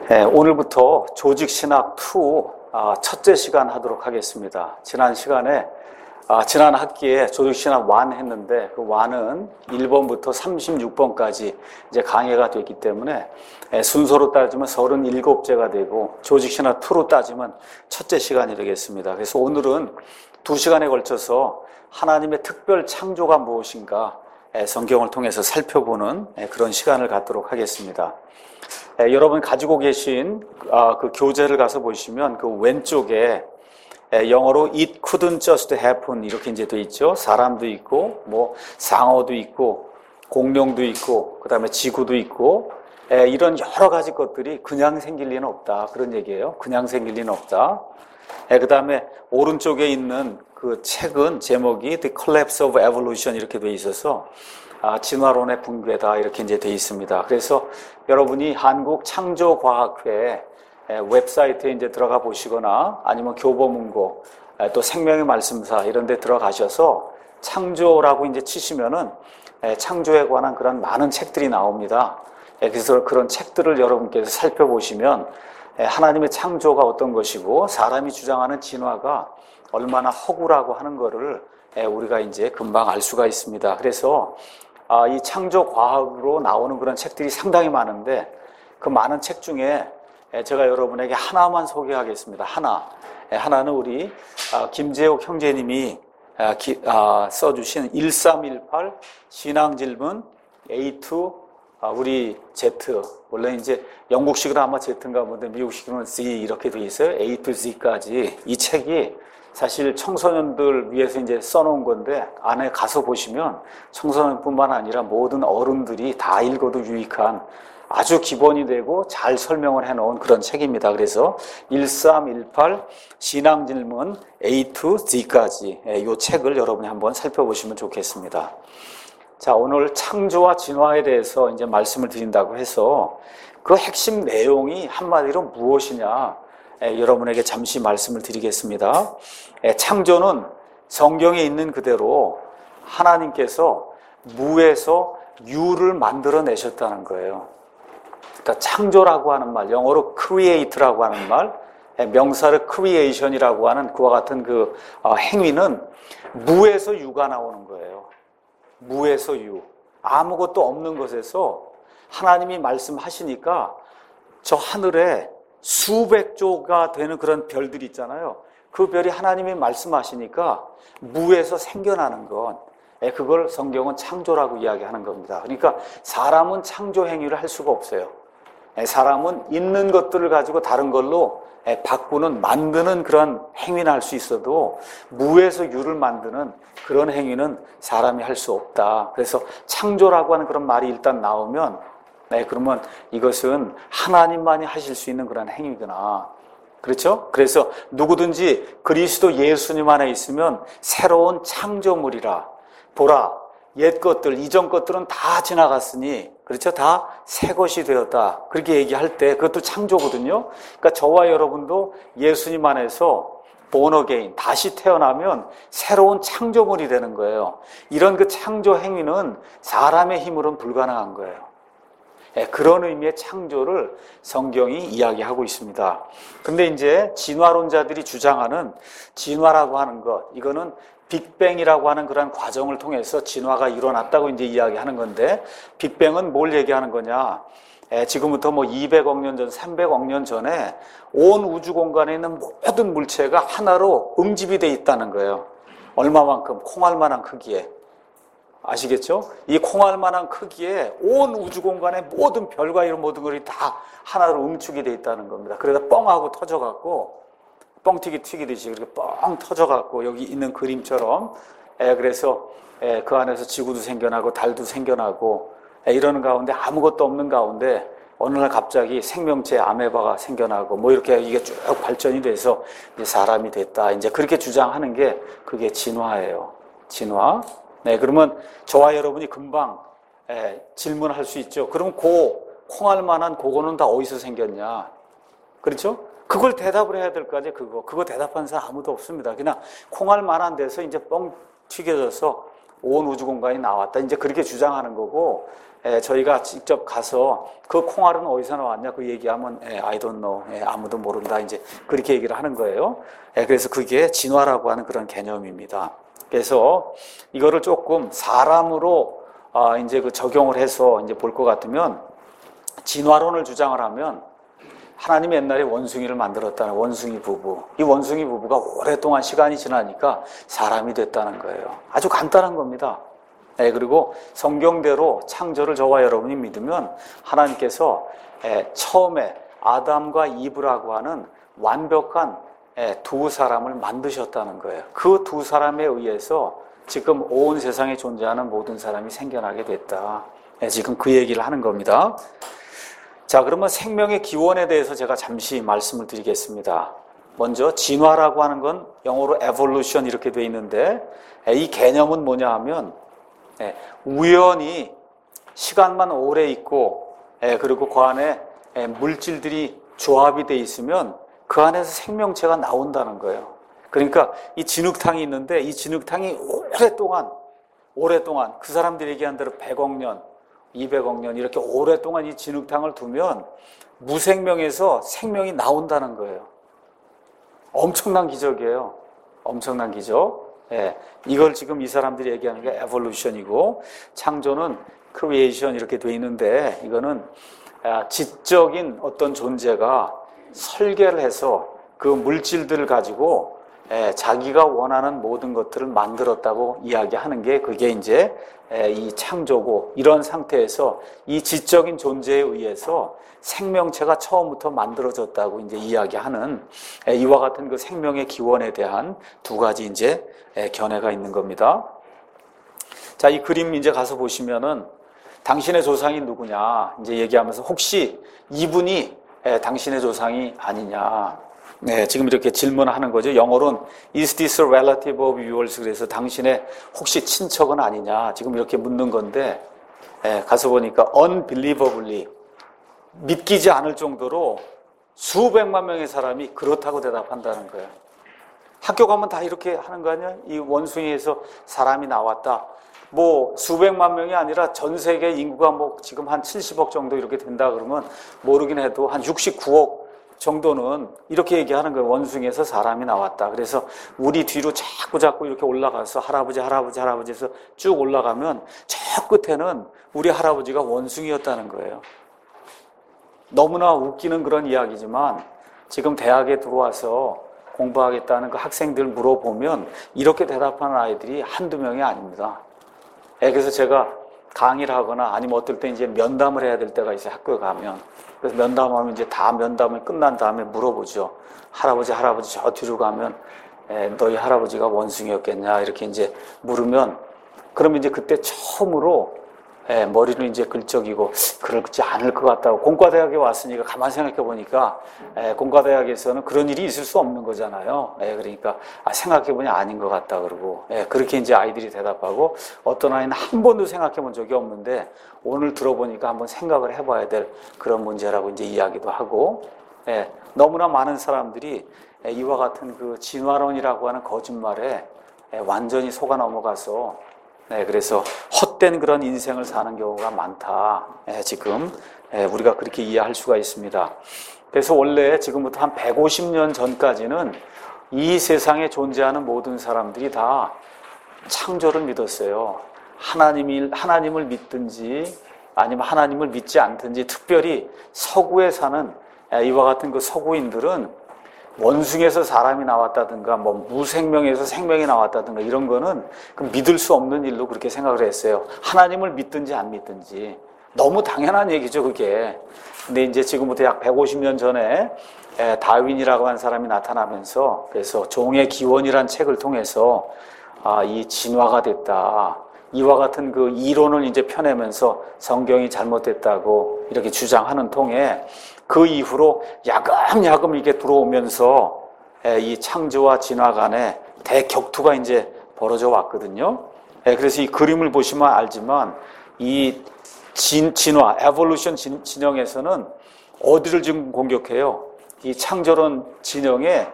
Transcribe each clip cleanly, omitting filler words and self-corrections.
오늘부터 조직신학 2 첫째 시간 하도록 하겠습니다. 지난 학기에 조직신학 1 했는데 그 1은 1번부터 36번까지 이제 강의가 됐기 때문에 순서로 따지면 37제가 되고 조직신학 2로 따지면 첫째 시간이 되겠습니다. 그래서 오늘은 2시간에 걸쳐서 하나님의 특별 창조가 무엇인가 성경을 통해서 살펴보는 그런 시간을 갖도록 하겠습니다. 여러분 가지고 계신 그 교재를 가서 보시면 그 왼쪽에 영어로 it couldn't just happen 이렇게 이제 돼 있죠. 사람도 있고 뭐 상어도 있고 공룡도 있고 그다음에 지구도 있고 이런 여러 가지 것들이 그냥 생길 리는 없다. 그런 얘기예요. 그냥 생길 리는 없다. 그다음에 오른쪽에 있는 그 책은 제목이 The Collapse of Evolution 이렇게 돼 있어서 진화론의 붕괴다 이렇게 이제 돼 있습니다. 그래서 여러분이 한국창조과학회 웹사이트에 이제 들어가 보시거나 아니면 교보문고 또 생명의 말씀사 이런 데 들어가셔서 창조라고 이제 치시면은 창조에 관한 그런 많은 책들이 나옵니다. 그래서 그런 책들을 여러분께서 살펴보시면 하나님의 창조가 어떤 것이고 사람이 주장하는 진화가 얼마나 허구라고 하는 거를 우리가 이제 금방 알 수가 있습니다. 그래서 이 창조 과학으로 나오는 그런 책들이 상당히 많은데 그 많은 책 중에 제가 여러분에게 하나만 소개하겠습니다. 하나는 우리 김재욱 형제님이 써주신 1318 신앙질문 A2 우리 Z 원래 이제 영국식으로 아마 Z인가 본데 미국식으로는 Z 이렇게 돼 있어요. A to Z까지 이 책이 사실 청소년들 위해서 이제 써놓은 건데 안에 가서 보시면 청소년뿐만 아니라 모든 어른들이 다 읽어도 유익한 아주 기본이 되고 잘 설명을 해놓은 그런 책입니다. 그래서 1318 신앙질문 A to Z까지 이 책을 여러분이 한번 살펴보시면 좋겠습니다. 자, 오늘 창조와 진화에 대해서 이제 말씀을 드린다고 해서 그 핵심 내용이 한마디로 무엇이냐 여러분에게 잠시 말씀을 드리겠습니다. 창조는 성경에 있는 그대로 하나님께서 무에서 유를 만들어내셨다는 거예요. 그러니까 창조라고 하는 말, 영어로 create라고 하는 말, 명사를 creation이라고 하는 그와 같은 그 행위는 무에서 유가 나오는 거예요. 무에서 유. 아무것도 없는 것에서 하나님이 말씀하시니까 저 하늘에 수백 조가 되는 그런 별들이 있잖아요. 그 별이 하나님이 말씀하시니까 무에서 생겨나는 건 그걸 성경은 창조라고 이야기하는 겁니다. 그러니까 사람은 창조 행위를 할 수가 없어요. 사람은 있는 것들을 가지고 다른 걸로 바꾸는 만드는 그런 행위는 할 수 있어도 무에서 유를 만드는 그런 행위는 사람이 할 수 없다. 그래서 창조라고 하는 그런 말이 일단 나오면 그러면 이것은 하나님만이 하실 수 있는 그런 행위구나. 그렇죠? 그래서 누구든지 그리스도 예수님 안에 있으면 새로운 창조물이라. 보라, 옛 것들, 이전 것들은 다 지나갔으니, 그렇죠? 다 새 것이 되었다. 그렇게 얘기할 때 그것도 창조거든요. 그러니까 저와 여러분도 예수님 안에서 born again, 다시 태어나면 새로운 창조물이 되는 거예요. 이런 그 창조 행위는 사람의 힘으로는 불가능한 거예요. 그런 의미의 창조를 성경이 이야기하고 있습니다. 근데 이제 진화론자들이 주장하는 진화라고 하는 것, 이거는 빅뱅이라고 하는 그런 과정을 통해서 진화가 일어났다고 이제 이야기하는 건데, 빅뱅은 뭘 얘기하는 거냐? 지금부터 뭐 200억 년 전, 300억 년 전에 온 우주 공간에 있는 모든 물체가 하나로 응집이 돼 있다는 거예요. 얼마만큼? 콩알만한 크기에. 아시겠죠? 이 콩알만한 크기에 온 우주 공간의 모든 별과 이런 모든 것이 다 하나로 응축이 돼 있다는 겁니다. 그러다 뻥하고 터져갖고 뻥튀기 튀기듯이 그렇게 뻥 터져갖고 여기 있는 그림처럼 그래서 그 안에서 지구도 생겨나고 달도 생겨나고 이러는 가운데 아무것도 없는 가운데 어느 날 갑자기 생명체 아메바가 생겨나고 뭐 이렇게 이게 쭉 발전이 돼서 이제 사람이 됐다. 이제 그렇게 주장하는 게 그게 진화예요. 진화. 그러면 저와 여러분이 금방 질문할 수 있죠. 그럼 콩알만한 그거는 다 어디서 생겼냐? 그렇죠? 그걸 대답을 해야 될 거 아니에요. 그거 대답하는 사람 아무도 없습니다. 그냥 콩알만한 데서 이제 뻥 튀겨져서 온 우주 공간이 나왔다. 이제 그렇게 주장하는 거고, 저희가 직접 가서 그 콩알은 어디서 나왔냐 그 얘기하면 I don't know, 아무도 모른다 이제 그렇게 얘기를 하는 거예요. 그래서 그게 진화라고 하는 그런 개념입니다. 그래서 이거를 조금 사람으로 이제 그 적용을 해서 이제 볼 것 같으면 진화론을 주장을 하면 하나님이 옛날에 원숭이를 만들었다는 원숭이 부부. 이 원숭이 부부가 오랫동안 시간이 지나니까 사람이 됐다는 거예요. 아주 간단한 겁니다. 그리고 성경대로 창조를 저와 여러분이 믿으면 하나님께서 처음에 아담과 이브라고 하는 완벽한 두 사람을 만드셨다는 거예요. 그 두 사람에 의해서 지금 온 세상에 존재하는 모든 사람이 생겨나게 됐다. 지금 그 얘기를 하는 겁니다. 자, 그러면 생명의 기원에 대해서 제가 잠시 말씀을 드리겠습니다. 먼저 진화라고 하는 건 영어로 evolution 이렇게 돼 있는데 이 개념은 뭐냐 하면 우연히 시간만 오래 있고 그리고 그 안에 물질들이 조합이 돼 있으면 그 안에서 생명체가 나온다는 거예요. 그러니까 이 진흙탕이 있는데 이 진흙탕이 오랫동안 그 사람들이 얘기한 대로 100억 년 200억 년 이렇게 오랫동안 이 진흙탕을 두면 무생명에서 생명이 나온다는 거예요. 엄청난 기적이에요. 엄청난 기적. 이걸 지금 이 사람들이 얘기하는 게 에볼루션이고 창조는 크리에이션 이렇게 돼 있는데 이거는 지적인 어떤 존재가 설계를 해서 그 물질들을 가지고 자기가 원하는 모든 것들을 만들었다고 이야기하는 게 그게 이제 이 창조고 이런 상태에서 이 지적인 존재에 의해서 생명체가 처음부터 만들어졌다고 이제 이야기하는 이와 같은 그 생명의 기원에 대한 두 가지 이제 견해가 있는 겁니다. 자, 이 그림 이제 가서 보시면은 당신의 조상이 누구냐 이제 얘기하면서 혹시 이분이 당신의 조상이 아니냐. 지금 이렇게 질문하는 거죠. 영어로는 Is this a relative of yours? 그래서 당신의 혹시 친척은 아니냐. 지금 이렇게 묻는 건데 가서 보니까 unbelievably 믿기지 않을 정도로 수백만 명의 사람이 그렇다고 대답한다는 거예요. 학교 가면 다 이렇게 하는 거 아니야? 이 원숭이에서 사람이 나왔다. 뭐 수백만 명이 아니라 전 세계 인구가 뭐 지금 한 70억 정도 이렇게 된다 그러면 모르긴 해도 한 69억 정도는 이렇게 얘기하는 거예요. 원숭이에서 사람이 나왔다. 그래서 우리 뒤로 자꾸 이렇게 올라가서 할아버지에서 쭉 올라가면 저 끝에는 우리 할아버지가 원숭이였다는 거예요. 너무나 웃기는 그런 이야기지만 지금 대학에 들어와서 공부하겠다는 그 학생들 물어보면 이렇게 대답하는 아이들이 한두 명이 아닙니다. 그래서 제가 강의를 하거나 아니면 어떨 때 이제 면담을 해야 될 때가 있어요. 학교에 가면. 그래서 면담하면 이제 다 면담이 끝난 다음에 물어보죠. 할아버지 저 뒤로 가면 너희 할아버지가 원숭이였겠냐 이렇게 이제 물으면 그러면 이제 그때 처음으로 머리는 이제 긁적이고 그렇지 않을 것 같다고. 공과대학에 왔으니까 가만히 생각해 보니까 공과대학에서는 그런 일이 있을 수 없는 거잖아요. 그러니까 생각해 보니 아닌 것 같다 그러고 그렇게 이제 아이들이 대답하고 어떤 아이는 한 번도 생각해 본 적이 없는데 오늘 들어보니까 한번 생각을 해봐야 될 그런 문제라고 이제 이야기도 하고 너무나 많은 사람들이 이와 같은 그 진화론이라고 하는 거짓말에 완전히 속아 넘어가서 그래서 헛된 그런 인생을 사는 경우가 많다. 지금 우리가 그렇게 이해할 수가 있습니다. 그래서 원래 지금부터 한 150년 전까지는 이 세상에 존재하는 모든 사람들이 다 창조를 믿었어요. 하나님을 믿든지 아니면 하나님을 믿지 않든지 특별히 서구에 사는 이와 같은 그 서구인들은 원숭이에서 사람이 나왔다든가 뭐 무생명에서 생명이 나왔다든가 이런 거는 믿을 수 없는 일로 그렇게 생각을 했어요. 하나님을 믿든지 안 믿든지. 너무 당연한 얘기죠, 그게. 근데 이제 지금부터 약 150년 전에 다윈이라고 하는 사람이 나타나면서 그래서 종의 기원이라는 책을 통해서 이 진화가 됐다. 이와 같은 그 이론을 이제 펴내면서 성경이 잘못됐다고 이렇게 주장하는 통에 그 이후로 야금야금 이게 들어오면서 이 창조와 진화 간에 대격투가 이제 벌어져 왔거든요. 그래서 이 그림을 보시면 알지만 이 진화, 에볼루션 진영에서는 어디를 지금 공격해요? 이 창조론 진영에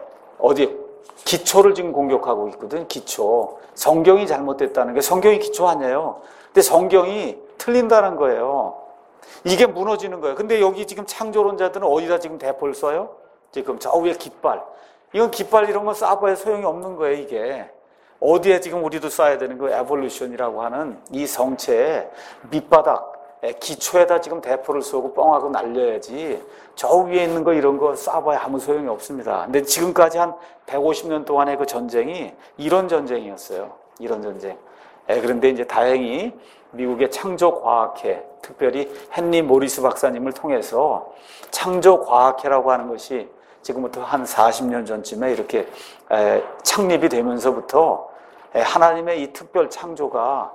기초를 지금 공격하고 있거든, 기초. 성경이 잘못됐다는 게 성경이 기초 아니에요. 근데 성경이 틀린다는 거예요. 이게 무너지는 거예요. 근데 여기 지금 창조론자들은 어디다 지금 대포를 쏴요? 지금 저 위에 깃발. 이건 깃발 이런 거 쏴봐야 소용이 없는 거예요, 이게. 어디에 지금 우리도 쏴야 되는 거예요? 에볼루션이라고 하는 이 성체의 밑바닥, 기초에다 지금 대포를 쏘고 뻥하고 날려야지 저 위에 있는 거 이런 거 쏴봐야 아무 소용이 없습니다. 근데 지금까지 한 150년 동안의 그 전쟁이 이런 전쟁이었어요. 이런 전쟁. 그런데 이제 다행히 미국의 창조과학회, 특별히 헨리 모리스 박사님을 통해서 창조과학회라고 하는 것이 지금부터 한 40년 전쯤에 이렇게 창립이 되면서부터 하나님의 이 특별 창조가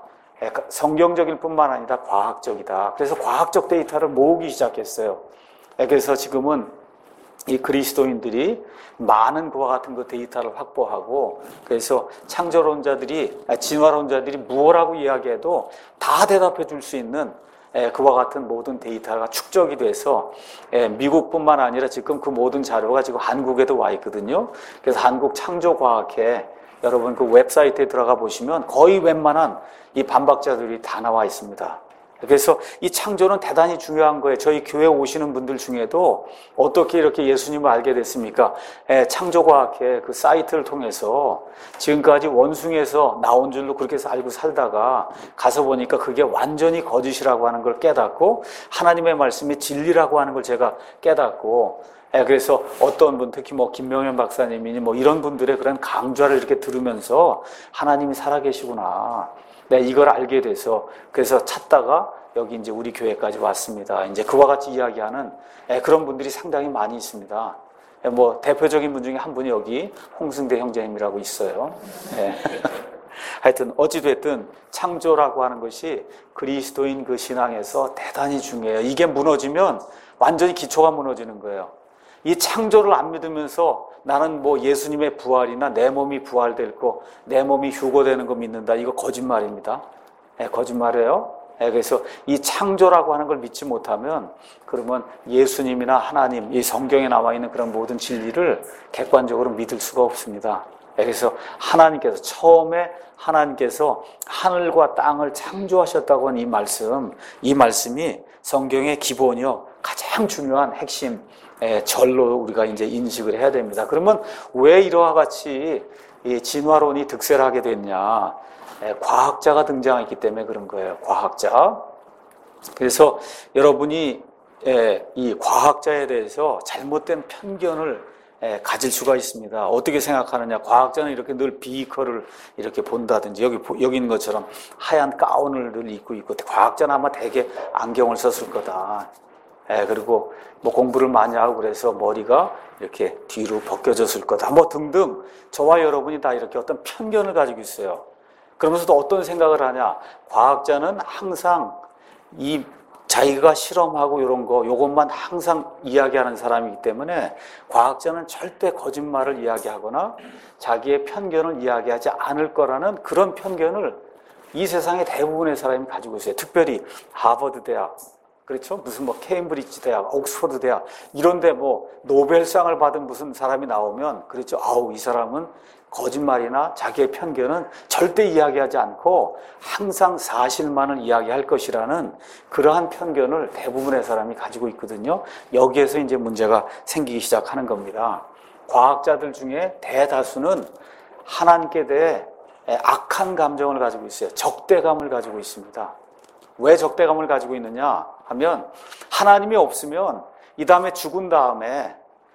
성경적일 뿐만 아니라 과학적이다. 그래서 과학적 데이터를 모으기 시작했어요. 그래서 지금은 이 그리스도인들이 많은 그와 같은 그 데이터를 확보하고, 그래서 창조론자들이, 진화론자들이 무엇라고 이야기해도 다 대답해 줄 수 있는 그와 같은 모든 데이터가 축적이 돼서 미국뿐만 아니라 지금 그 모든 자료가 지금 한국에도 와 있거든요. 그래서 한국창조과학회 여러분 그 웹사이트에 들어가 보시면 거의 웬만한 이 반박자들이 다 나와 있습니다. 그래서 이 창조는 대단히 중요한 거예요. 저희 교회 오시는 분들 중에도 어떻게 이렇게 예수님을 알게 됐습니까? 창조과학회 그 사이트를 통해서 지금까지 원숭이에서 나온 줄로 그렇게 해서 알고 살다가 가서 보니까 그게 완전히 거짓이라고 하는 걸 깨닫고 하나님의 말씀이 진리라고 하는 걸 제가 깨닫고, 그래서 어떤 분, 특히 뭐 김명현 박사님이니 뭐 이런 분들의 그런 강좌를 이렇게 들으면서 하나님이 살아계시구나. 네, 이걸 알게 돼서 그래서 찾다가 여기 이제 우리 교회까지 왔습니다. 이제 그와 같이 이야기하는 그런 분들이 상당히 많이 있습니다. 뭐 대표적인 분 중에 한 분이 여기 홍승대 형제님이라고 있어요. 네. 하여튼 어찌됐든 창조라고 하는 것이 그리스도인 그 신앙에서 대단히 중요해요. 이게 무너지면 완전히 기초가 무너지는 거예요. 이 창조를 안 믿으면서 나는 뭐 예수님의 부활이나 내 몸이 부활될 거, 내 몸이 휴거되는 거 믿는다. 이거 거짓말입니다. 거짓말이에요. 그래서 이 창조라고 하는 걸 믿지 못하면 그러면 예수님이나 하나님, 이 성경에 나와 있는 그런 모든 진리를 객관적으로 믿을 수가 없습니다. 그래서 하나님께서 처음에 하나님께서 하늘과 땅을 창조하셨다고 하는 이 말씀이 성경의 기본이요. 가장 중요한 핵심 절로 우리가 이제 인식을 해야 됩니다. 그러면 왜 이러한 같이 이 진화론이 득세를 하게 됐냐? 과학자가 등장했기 때문에 그런 거예요. 과학자. 그래서 여러분이 이 과학자에 대해서 잘못된 편견을 가질 수가 있습니다. 어떻게 생각하느냐? 과학자는 이렇게 늘 비커를 이렇게 본다든지 여기 있는 것처럼 하얀 가운을 늘 입고 있고 과학자는 아마 대개 안경을 썼을 거다. 그리고 뭐 공부를 많이 하고 그래서 머리가 이렇게 뒤로 벗겨졌을 거다. 뭐 등등 저와 여러분이 다 이렇게 어떤 편견을 가지고 있어요. 그러면서도 어떤 생각을 하냐? 과학자는 항상 이 자기가 실험하고 이런 거 요것만 항상 이야기하는 사람이기 때문에 과학자는 절대 거짓말을 이야기하거나 자기의 편견을 이야기하지 않을 거라는 그런 편견을 이 세상의 대부분의 사람이 가지고 있어요. 특별히 하버드 대학, 그렇죠? 무슨 뭐 케임브리지 대학, 옥스퍼드 대학 이런데 뭐 노벨상을 받은 무슨 사람이 나오면 그렇죠? 아우 이 사람은 거짓말이나 자기의 편견은 절대 이야기하지 않고 항상 사실만을 이야기할 것이라는 그러한 편견을 대부분의 사람이 가지고 있거든요. 여기에서 이제 문제가 생기기 시작하는 겁니다. 과학자들 중에 대다수는 하나님께 대해 악한 감정을 가지고 있어요. 적대감을 가지고 있습니다. 왜 적대감을 가지고 있느냐 하면 하나님이 없으면 이 다음에 죽은 다음에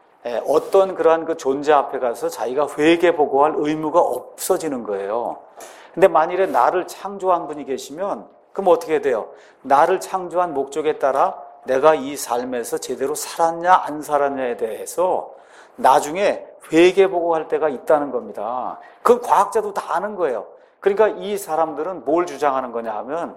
어떤 그러한 그 존재 앞에 가서 자기가 회개 보고할 의무가 없어지는 거예요. 근데 만일에 나를 창조한 분이 계시면 그럼 어떻게 돼요? 나를 창조한 목적에 따라 내가 이 삶에서 제대로 살았냐 안 살았냐에 대해서 나중에 회개 보고할 때가 있다는 겁니다. 그건 과학자도 다 아는 거예요. 그러니까 이 사람들은 뭘 주장하는 거냐 하면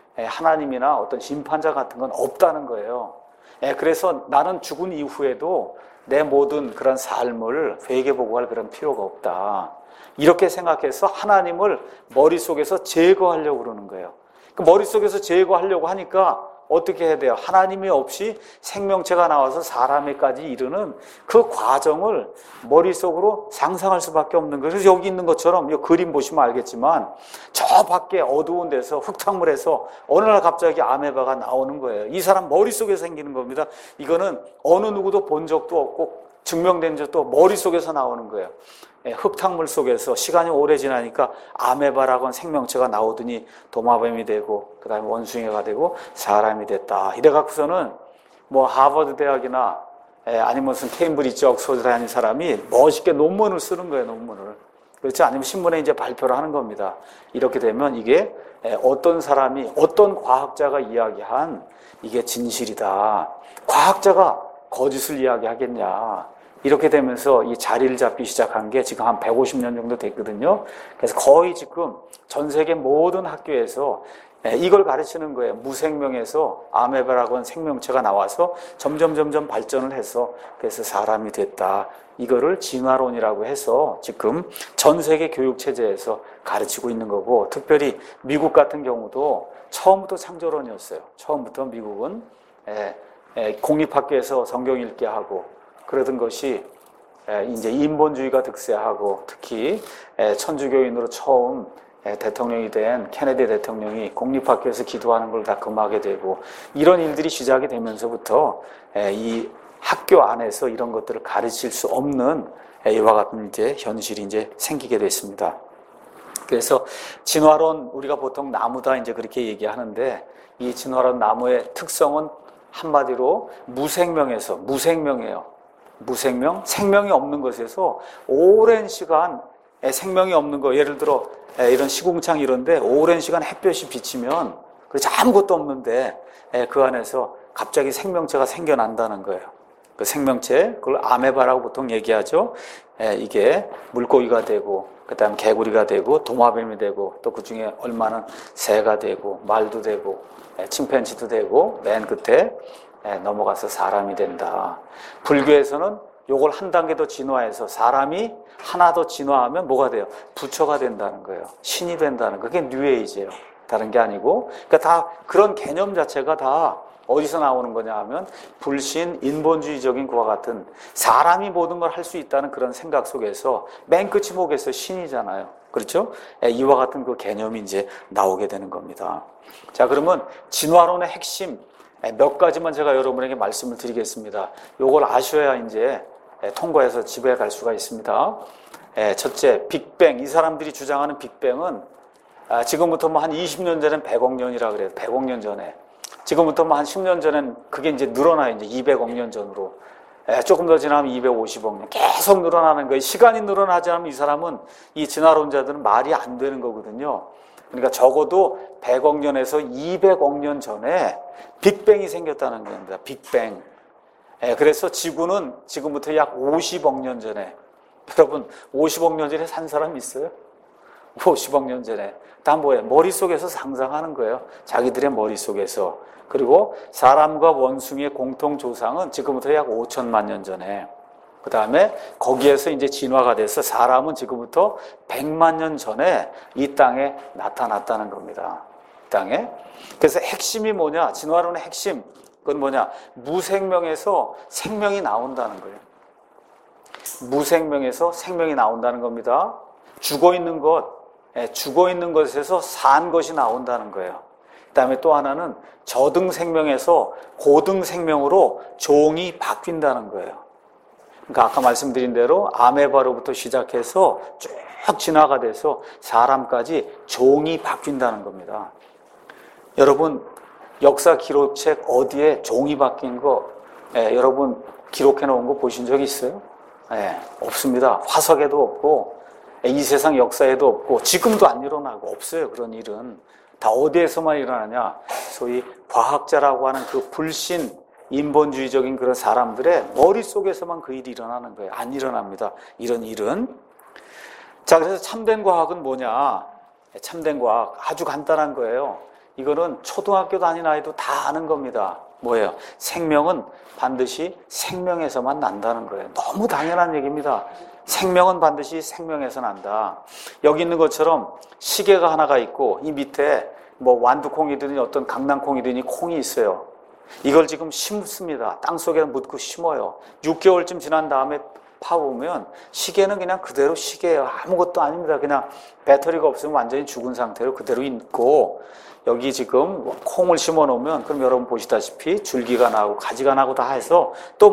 하나님이나 어떤 심판자 같은 건 없다는 거예요. 그래서 나는 죽은 이후에도 내 모든 그런 삶을 회개보고할 그런 필요가 없다. 이렇게 생각해서 하나님을 머릿속에서 제거하려고 그러는 거예요. 그 머릿속에서 제거하려고 하니까 어떻게 해야 돼요? 하나님이 없이 생명체가 나와서 사람에까지 이르는 그 과정을 머릿속으로 상상할 수밖에 없는 거예요. 그래서 여기 있는 것처럼 이 그림 보시면 알겠지만 저 밖에 어두운 데서 흙탕물에서 어느 날 갑자기 아메바가 나오는 거예요. 이 사람 머릿속에 생기는 겁니다. 이거는 어느 누구도 본 적도 없고 증명된 적도 머릿속에서 나오는 거예요. 흙탕물 속에서 시간이 오래 지나니까 아메바라고 하는 생명체가 나오더니 도마뱀이 되고 그 다음에 원숭이가 되고 사람이 됐다. 이래갖고서는 뭐 하버드 대학이나 아니면 무슨 케임브리지 옥스퍼드 다니는 사람이 멋있게 논문을 쓰는 거예요. 논문을. 그렇지 아니면 신문에 이제 발표를 하는 겁니다. 이렇게 되면 이게 어떤 사람이 어떤 과학자가 이야기한 이게 진실이다. 과학자가 거짓을 이야기하겠냐. 이렇게 되면서 이 자리를 잡기 시작한 게 지금 한 150년 정도 됐거든요. 그래서 거의 지금 전 세계 모든 학교에서 이걸 가르치는 거예요. 무생명에서 아메바라고 하는 생명체가 나와서 점점 발전을 해서 그래서 사람이 됐다. 이거를 진화론이라고 해서 지금 전 세계 교육체제에서 가르치고 있는 거고, 특별히 미국 같은 경우도 처음부터 창조론이었어요. 처음부터 미국은 공립학교에서 성경 읽게 하고 그러던 것이 이제 인본주의가 득세하고, 특히 천주교인으로 처음 대통령이 된 케네디 대통령이 공립학교에서 기도하는 걸 다 금하게 되고, 이런 일들이 시작이 되면서부터 이 학교 안에서 이런 것들을 가르칠 수 없는 이와 같은 이제 현실이 이제 생기게 됐습니다. 그래서 진화론, 우리가 보통 나무다 이제 그렇게 얘기하는데, 이 진화론 나무의 특성은 한마디로 무생명에서, 무생명이에요. 무생명, 생명이 없는 것에서 오랜 시간 생명이 없는 거, 예를 들어 이런 시궁창 이런데 오랜 시간 햇볕이 비치면 그렇지 아무것도 없는데 그 안에서 갑자기 생명체가 생겨난다는 거예요. 그 생명체, 그걸 아메바라고 보통 얘기하죠. 이게 물고기가 되고, 그 다음 개구리가 되고, 도마뱀이 되고, 또 그 중에 얼마는 새가 되고, 말도 되고, 침팬지도 되고, 맨 끝에 넘어가서 사람이 된다. 불교에서는 요걸 한 단계 더 진화해서 사람이 하나 더 진화하면 뭐가 돼요? 부처가 된다는 거예요. 신이 된다는 거예요. 그게 뉴에이지예요. 다른 게 아니고. 그러니까 다 그런 개념 자체가 다 어디서 나오는 거냐 하면 불신, 인본주의적인 것과 같은 사람이 모든 걸 할 수 있다는 그런 생각 속에서 맨 끝이 뭐겠어요? 신이잖아요. 그렇죠? 이와 같은 그 개념이 이제 나오게 되는 겁니다. 자, 그러면 진화론의 핵심 몇 가지만 제가 여러분에게 말씀을 드리겠습니다. 요걸 아셔야 이제 통과해서 집에 갈 수가 있습니다. 첫째, 빅뱅. 이 사람들이 주장하는 빅뱅은 지금부터 뭐 한 20년 전엔 100억 년이라 그래요. 100억 년 전에. 지금부터 뭐 한 10년 전엔 그게 이제 늘어나요. 이제 200억 년 전으로. 조금 더 지나면 250억 년. 계속 늘어나는 거예요. 시간이 늘어나지 않으면 이 사람은, 이 진화론자들은 말이 안 되는 거거든요. 그러니까 적어도 100억 년에서 200억 년 전에 빅뱅이 생겼다는 겁니다. 빅뱅. 그래서 지구는 지금부터 약 50억 년 전에, 여러분 50억 년 전에 산 사람 있어요? 50억 년 전에. 다 뭐예요? 머릿속에서 상상하는 거예요. 자기들의 머릿속에서. 그리고 사람과 원숭이의 공통 조상은 지금부터 약 5천만 년 전에. 그 다음에 거기에서 이제 진화가 돼서 사람은 지금부터 100만 년 전에 이 땅에 나타났다는 겁니다. 이 땅에. 그래서 핵심이 뭐냐? 진화론의 핵심. 그건 뭐냐? 무생명에서 생명이 나온다는 거예요. 무생명에서 생명이 나온다는 겁니다. 죽어 있는 것에서 산 것이 나온다는 거예요. 그 다음에 또 하나는 저등 생명에서 고등 생명으로 종이 바뀐다는 거예요. 그러니까 아까 말씀드린 대로 아메바로부터 시작해서 쭉 진화가 돼서 사람까지 종이 바뀐다는 겁니다. 여러분 역사 기록책 어디에 종이 바뀐 거 여러분 기록해 놓은 거 보신 적 있어요? 없습니다. 화석에도 없고 이 세상 역사에도 없고 지금도 안 일어나고 없어요. 그런 일은 다 어디에서만 일어나냐? 소위 과학자라고 하는 그 불신 인본주의적인 그런 사람들의 머릿속에서만 그 일이 일어나는 거예요. 안 일어납니다. 이런 일은. 자, 그래서 참된 과학은 뭐냐? 참된 과학 아주 간단한 거예요. 이거는 초등학교 다니는 아이도 다 아는 겁니다. 뭐예요? 생명은 반드시 생명에서만 난다는 거예요. 너무 당연한 얘기입니다. 생명은 반드시 생명에서 난다. 여기 있는 것처럼 시계가 하나가 있고 이 밑에 뭐 완두콩이든지 어떤 강낭콩이든지 콩이 있어요. 이걸 지금 심습니다. 땅속에 묻고 심어요. 6개월쯤 지난 다음에 파보면 시계는 그냥 그대로 시계예요. 아무것도 아닙니다. 그냥 배터리가 없으면 완전히 죽은 상태로 그대로 있고, 여기 지금 콩을 심어 놓으면, 그럼 여러분 보시다시피 줄기가 나고 가지가 나고 다 해서 또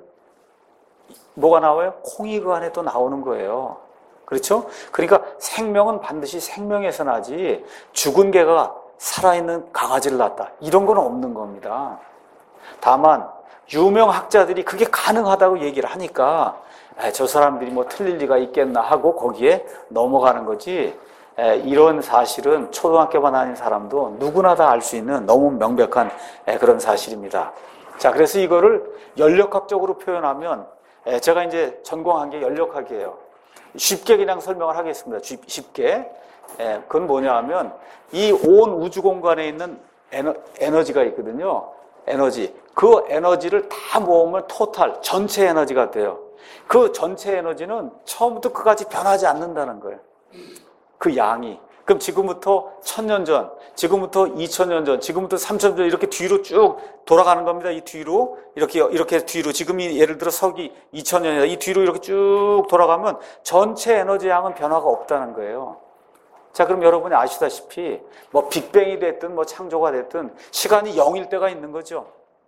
뭐가 나와요? 콩이 그 안에 또 나오는 거예요. 그렇죠? 그러니까 생명은 반드시 생명에서 나지 죽은 개가 살아있는 강아지를 낳았다, 이런 건 없는 겁니다. 다만 유명 학자들이 그게 가능하다고 얘기를 하니까 저 사람들이 뭐 틀릴 리가 있겠나 하고 거기에 넘어가는 거지, 이런 사실은 초등학교만 다닌 사람도 누구나 다 알 수 있는 너무 명백한 그런 사실입니다. 자, 그래서 이거를 연력학적으로 표현하면, 제가 이제 전공한 게 연력학이에요. 쉽게 그냥 설명을 하겠습니다. 쉽게. 그건 뭐냐 하면, 이 온 우주 공간에 있는 에너지가 있거든요. 에너지. 그 에너지를 다 모으면 토탈, 전체 에너지가 돼요. 그 전체 에너지는 처음부터 끝까지 변하지 않는다는 거예요. 그 양이. 그럼 지금부터 1000년 전, 지금부터 2000년 전, 지금부터 3000년 전, 이렇게 뒤로 쭉 돌아가는 겁니다. 이 뒤로. 이렇게 뒤로. 지금이 예를 들어 서기 2000년이다. 이 뒤로 이렇게 쭉 돌아가면 전체 에너지 양은 변화가 없다는 거예요. 자, 그럼 여러분이 아시다시피 뭐 빅뱅이 됐든 뭐 창조가 됐든 시간이 0일 때가 있는 거죠.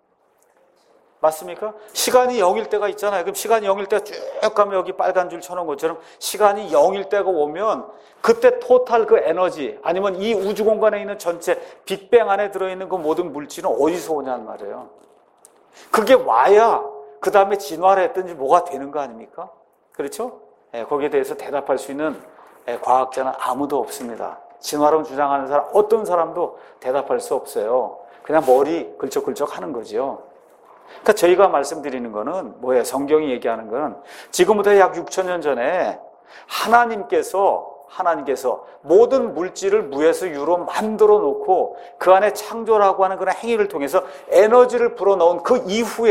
맞습니까? 시간이 0일 때가 있잖아요. 그럼 시간이 0일 때가 쭉 가면 여기 빨간 줄 쳐놓은 것처럼 시간이 0일 때가 오면 그때 토탈 그 에너지, 아니면 이 우주 공간에 있는 전체 빅뱅 안에 들어있는 그 모든 물질은 어디서 오냐는 말이에요. 그게 와야 그 다음에 진화를 했든지 뭐가 되는 거 아닙니까? 그렇죠? 거기에 대해서 대답할 수 있는 과학자는 아무도 없습니다. 진화론 주장하는 사람, 어떤 사람도 대답할 수 없어요. 그냥 머리 걸쩍걸쩍 하는 거죠. 그러니까 저희가 말씀드리는 거는 뭐예요? 성경이 얘기하는 거는 지금부터 약 6000년 전에 하나님께서 모든 물질을 무에서 유로 만들어 놓고 그 안에 창조라고 하는 그런 행위를 통해서 에너지를 불어넣은 그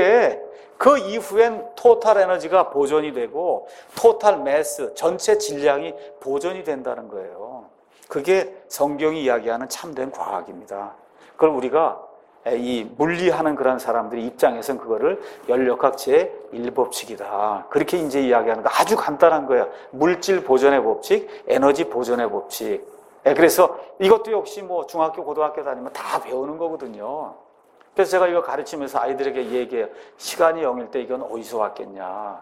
이후엔 토탈 에너지가 보존이 되고 토탈 매스, 전체 질량이 보존이 된다는 거예요. 그게 성경이 이야기하는 참된 과학입니다. 그걸 우리가 이 물리하는 그런 사람들의 입장에서는 그거를 연력학 제1법칙이다. 그렇게 이제 이야기하는 거 아주 간단한 거예요. 물질 보존의 법칙, 에너지 보존의 법칙. 그래서 이것도 역시 뭐 중학교, 고등학교 다니면 다 배우는 거거든요. 그래서 제가 이거 가르치면서 아이들에게 얘기해요. 시간이 0일 때 이건 어디서 왔겠냐.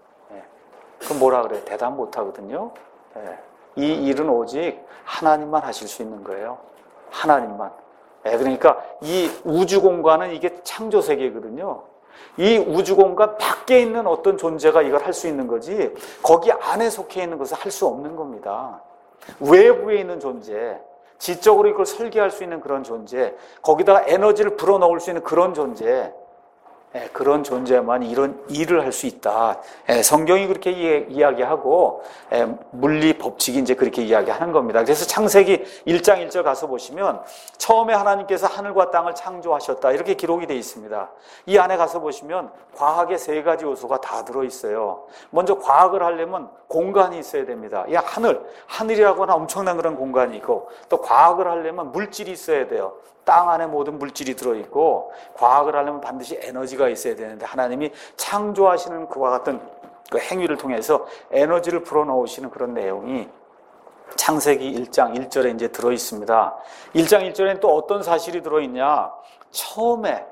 그럼 뭐라 그래요? 대답 못 하거든요. 이 일은 오직 하나님만 하실 수 있는 거예요. 하나님만. 그러니까 이 우주 공간은 이게 창조 세계거든요. 이 우주 공간 밖에 있는 어떤 존재가 이걸 할 수 있는 거지, 거기 안에 속해 있는 것을 할 수 없는 겁니다. 외부에 있는 존재, 지적으로 이걸 설계할 수 있는 그런 존재, 거기다가 에너지를 불어넣을 수 있는 그런 존재, 그런 존재만 이런 일을 할 수 있다. 성경이 그렇게 이야기하고 물리 법칙이 이제 그렇게 이야기하는 겁니다. 그래서 창세기 1장 1절 가서 보시면 처음에 하나님께서 하늘과 땅을 창조하셨다, 이렇게 기록이 되어 있습니다. 이 안에 가서 보시면 과학의 3가지 요소가 다 들어있어요. 먼저 과학을 하려면 공간이 있어야 됩니다. 이 하늘이라고 하는 엄청난 그런 공간이 있고, 또 과학을 하려면 물질이 있어야 돼요. 땅 안에 모든 물질이 들어있고, 과학을 하려면 반드시 에너지가 있어야 되는데 하나님이 창조하시는 그와 같은 그 행위를 통해서 에너지를 불어넣으시는 그런 내용이 창세기 1장 1절에 이제 들어있습니다. 1장 1절에는 또 어떤 사실이 들어있냐? 처음에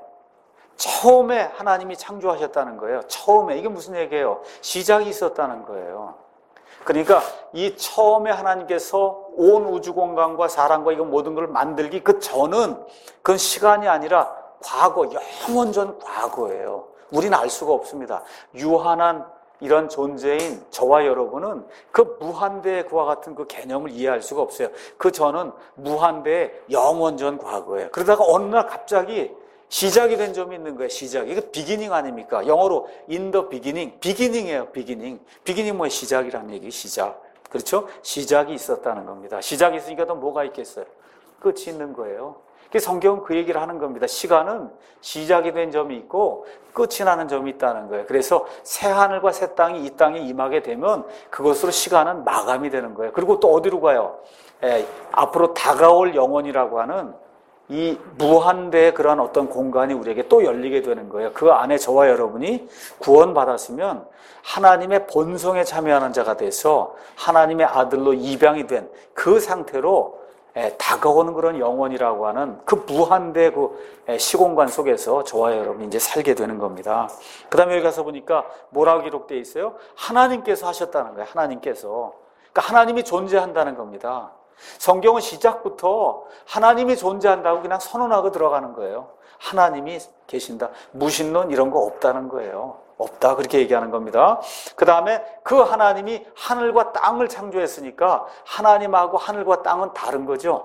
하나님이 창조하셨다는 거예요. 처음에. 이게 무슨 얘기예요? 시작이 있었다는 거예요. 그러니까 이 처음에 하나님께서 온 우주 공간과 사람과 이거 모든 걸 만들기 그 전은, 그건 시간이 아니라 과거, 영원 전 과거예요. 우리는 알 수가 없습니다. 유한한 이런 존재인 저와 여러분은 그 무한대의 그와 같은 그 개념을 이해할 수가 없어요. 그 전은 무한대의 영원 전 과거예요. 그러다가 어느 날 갑자기 시작이 된 점이 있는 거예요. 시작. 이게 비기닝 아닙니까? 영어로 in the beginning. 비기닝이에요. 비기닝. 비기닝 뭐예요? 시작이라는 얘기. 시작. 그렇죠? 시작이 있었다는 겁니다. 시작이 있으니까 또 뭐가 있겠어요? 끝이 있는 거예요. 성경은 그 얘기를 하는 겁니다. 시간은 시작이 된 점이 있고 끝이 나는 점이 있다는 거예요. 그래서 새 하늘과 새 땅이 이 땅에 임하게 되면 그것으로 시간은 마감이 되는 거예요. 그리고 또 어디로 가요? 앞으로 다가올 영원이라고 하는 이 무한대의 그런 어떤 공간이 우리에게 또 열리게 되는 거예요. 그 안에 저와 여러분이 구원받았으면 하나님의 본성에 참여하는 자가 돼서 하나님의 아들로 입양이 된 그 상태로 다가오는 그런 영원이라고 하는 그 무한대 그 시공간 속에서 저와 여러분이 이제 살게 되는 겁니다. 그 다음에 여기 가서 보니까 뭐라고 기록되어 있어요? 하나님께서 하셨다는 거예요. 하나님께서. 그러니까 하나님이 존재한다는 겁니다. 성경은 시작부터 하나님이 존재한다고 그냥 선언하고 들어가는 거예요. 하나님이 계신다. 무신론 이런 거 없다는 거예요. 없다 그렇게 얘기하는 겁니다. 그 다음에 그 하나님이 하늘과 땅을 창조했으니까 하나님하고 하늘과 땅은 다른 거죠.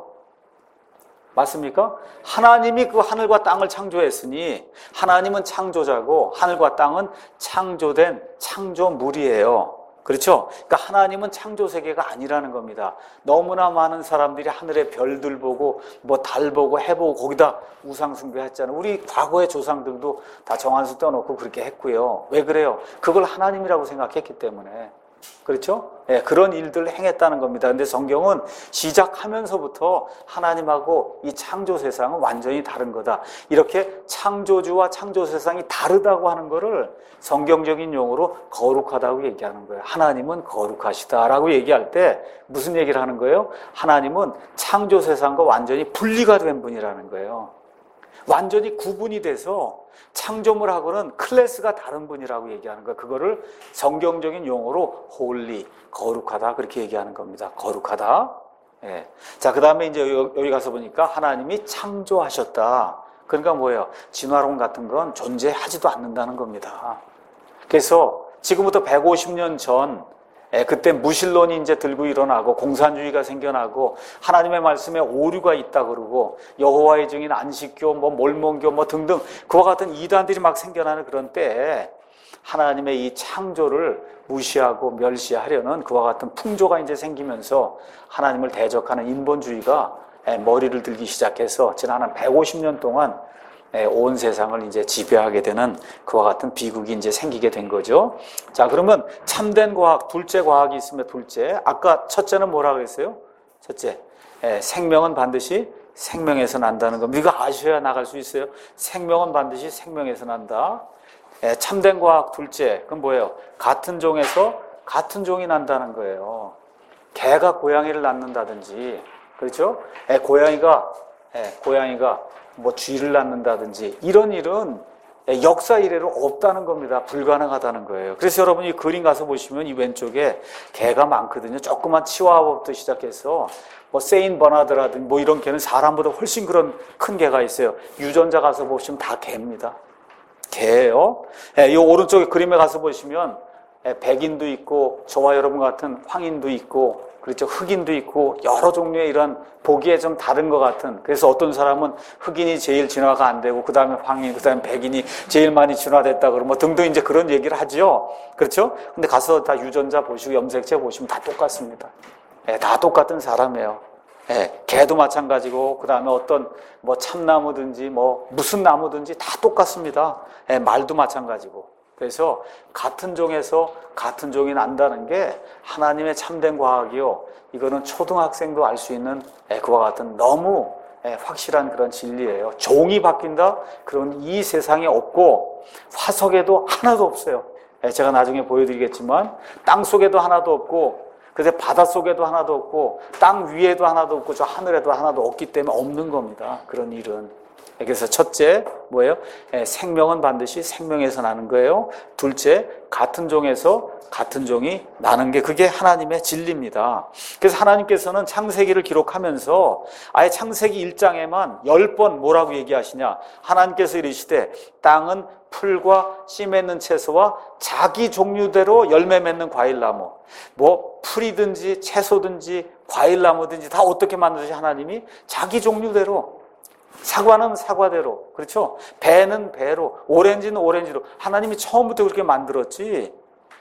맞습니까? 하나님이 그 하늘과 땅을 창조했으니 하나님은 창조자고 하늘과 땅은 창조된 창조물이에요. 그렇죠? 그러니까 하나님은 창조 세계가 아니라는 겁니다. 너무나 많은 사람들이 하늘의 별들 보고 뭐 달 보고 해 보고 거기다 우상 숭배했잖아요. 우리 과거의 조상들도 다 정한수 떠놓고 그렇게 했고요. 왜 그래요? 그걸 하나님이라고 생각했기 때문에. 그렇죠? 예, 그런 일들을 행했다는 겁니다. 근데 성경은 시작하면서부터 하나님하고 이 창조 세상은 완전히 다른 거다. 이렇게 창조주와 창조 세상이 다르다고 하는 거를 성경적인 용어로 거룩하다고 얘기하는 거예요. 하나님은 거룩하시다라고 얘기할 때 무슨 얘기를 하는 거예요? 하나님은 창조 세상과 완전히 분리가 된 분이라는 거예요. 완전히 구분이 돼서 창조물하고는 클래스가 다른 분이라고 얘기하는 거예요. 그거를 성경적인 용어로 홀리, 거룩하다 그렇게 얘기하는 겁니다. 거룩하다. 예. 자, 그 다음에 이제 여기 가서 보니까 하나님이 창조하셨다. 그러니까 뭐예요? 진화론 같은 건 존재하지도 않는다는 겁니다. 그래서 지금부터 150년 전 그때 무신론이 이제 들고 일어나고 공산주의가 생겨나고 하나님의 말씀에 오류가 있다 그러고 여호와의 증인 안식교 뭐 몰몬교 뭐 등등 그와 같은 이단들이 막 생겨나는 그런 때에 하나님의 이 창조를 무시하고 멸시하려는 그와 같은 풍조가 이제 생기면서 하나님을 대적하는 인본주의가 머리를 들기 시작해서 지난 한 150년 동안 온 세상을 이제 지배하게 되는 그와 같은 비극이 이제 생기게 된 거죠. 자, 그러면 참된 과학, 둘째 과학이 있으면 둘째. 아까 첫째는 뭐라고 했어요? 첫째, 생명은 반드시 생명에서 난다는 거. 이거 아셔야 나갈 수 있어요. 생명은 반드시 생명에서 난다. 참된 과학 둘째, 그건 뭐예요? 같은 종에서 같은 종이 난다는 거예요. 개가 고양이를 낳는다든지, 그렇죠? 고양이가 뭐 쥐를 낳는다든지 이런 일은 역사 이래로 없다는 겁니다. 불가능하다는 거예요. 그래서 여러분이 그림 가서 보시면 이 왼쪽에 개가 많거든요. 조그만 치와와부터 시작해서 뭐 세인 버나드라든지 뭐 이런 개는 사람보다 훨씬 그런 큰 개가 있어요. 유전자 가서 보시면 다 개입니다. 개예요. 이 오른쪽에 그림에 가서 보시면 백인도 있고 저와 여러분 같은 황인도 있고 그렇죠. 흑인도 있고 여러 종류의 이런 보기에 좀 다른 것 같은 그래서 어떤 사람은 흑인이 제일 진화가 안 되고 그 다음에 황인, 그 다음에 백인이 제일 많이 진화됐다 그러고 뭐 등등 이제 그런 얘기를 하죠. 그렇죠. 근데 가서 다 유전자 보시고 염색체 보시면 다 똑같습니다. 다 똑같은 사람이에요. 개도 마찬가지고 그 다음에 어떤 뭐 참나무든지 뭐 무슨 나무든지 다 똑같습니다. 말도 마찬가지고. 그래서 같은 종에서 같은 종이 난다는 게 하나님의 참된 과학이요. 이거는 초등학생도 알 수 있는 그와 같은 너무 확실한 그런 진리예요. 종이 바뀐다? 그런 이 세상에 없고 화석에도 하나도 없어요. 제가 나중에 보여드리겠지만 땅 속에도 하나도 없고 그래서 바다 속에도 하나도 없고 땅 위에도 하나도 없고 저 하늘에도 하나도 없기 때문에 없는 겁니다. 그런 일은. 그래서 첫째 뭐예요? 생명은 반드시 생명에서 나는 거예요. 둘째, 같은 종에서 같은 종이 나는 게 그게 하나님의 진리입니다. 그래서 하나님께서는 창세기를 기록하면서 아예 창세기 1장에만 10번 뭐라고 얘기하시냐? 하나님께서 이르시되 땅은 풀과 씨 맺는 채소와 자기 종류대로 열매 맺는 과일나무 뭐 풀이든지 채소든지 과일나무든지 다 어떻게 만드시 하나님이 자기 종류대로 사과는 사과대로, 그렇죠? 배는 배로, 오렌지는 오렌지로 하나님이 처음부터 그렇게 만들었지.